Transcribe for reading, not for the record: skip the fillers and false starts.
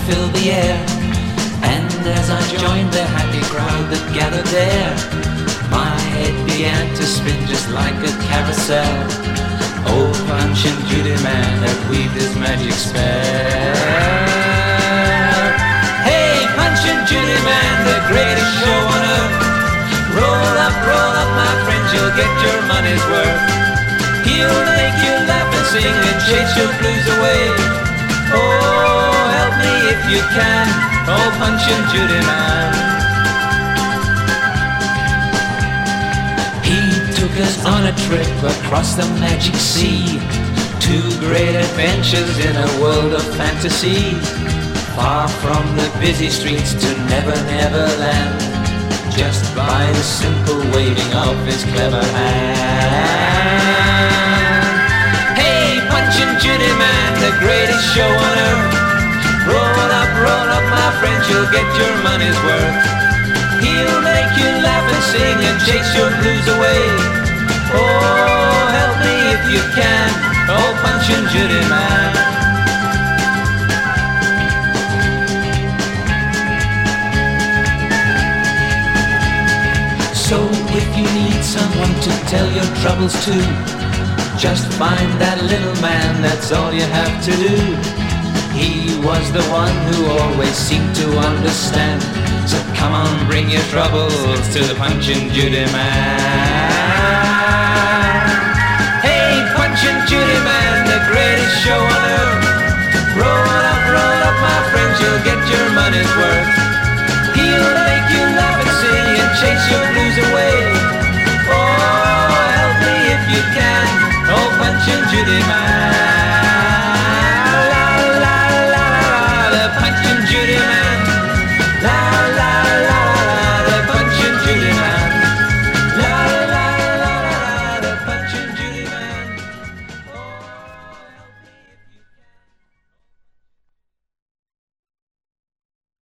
filled the air. And as I joined the happy crowd that gathered there, my head began to spin just like a carousel. Old Punch and Judy man had weaved his magic spell. Hey, Punch and Judy man, the greatest show on earth. Roll up, my friends, you'll get your money's worth. He'll make you laugh and sing and chase your blues away. Oh, help me if you can, oh Punch and Judy man. He took us on a trip across the magic sea. 2 great adventures in a world of fantasy. Far from the busy streets to Never Never Land, just by the simple waving of his clever hand. Hey, Punch and Judy man, the greatest show on earth. Roll up, my friends, you'll get your money's worth. He'll make you laugh and sing and chase your blues away. Oh, help me if you can, oh Punch and Judy man. So if you need someone to tell your troubles to, just find that little man, that's all you have to do. He was the one who always seemed to understand. So come on, bring your troubles to the Punch and Judy man.